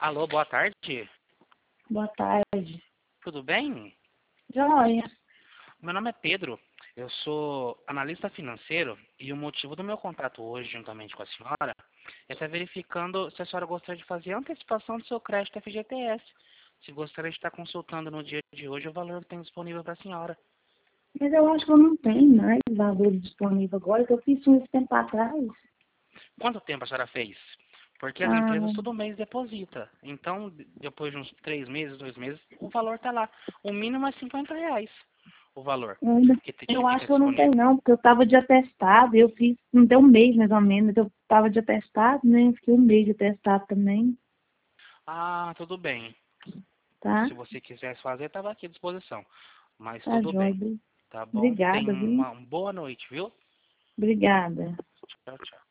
Alô, boa tarde. Boa tarde. Tudo bem? Joia. Meu nome é Pedro. Eu sou analista financeiro e o motivo do meu contato hoje, juntamente com a senhora, é estar verificando se a senhora gostaria de fazer a antecipação do seu crédito FGTS. Se gostaria de estar consultando no dia de hoje o valor que tem disponível para a senhora. Mas eu acho que eu não tenho mais valor disponível agora, que eu fiz isso esse tempo atrás. Quanto tempo a senhora fez? Porque as Ah, empresas todo mês depositam. Então, depois de uns 3 meses, 2 meses, o valor está lá. O mínimo é R$ 50, o valor que eu acho fica que eu não tenho disponível. não, porque eu estava de atestado, eu fiz, não tem um mês mais ou menos, eu estava de atestado, né? Fiquei um mês de atestado também, Ah, tudo bem. tá? Se você quisesse fazer, estava aqui à disposição. Mas Tá, tudo joia. bem. Tá bom? Tenha Obrigada, viu? uma boa noite, viu? Obrigada. Tchau, tchau.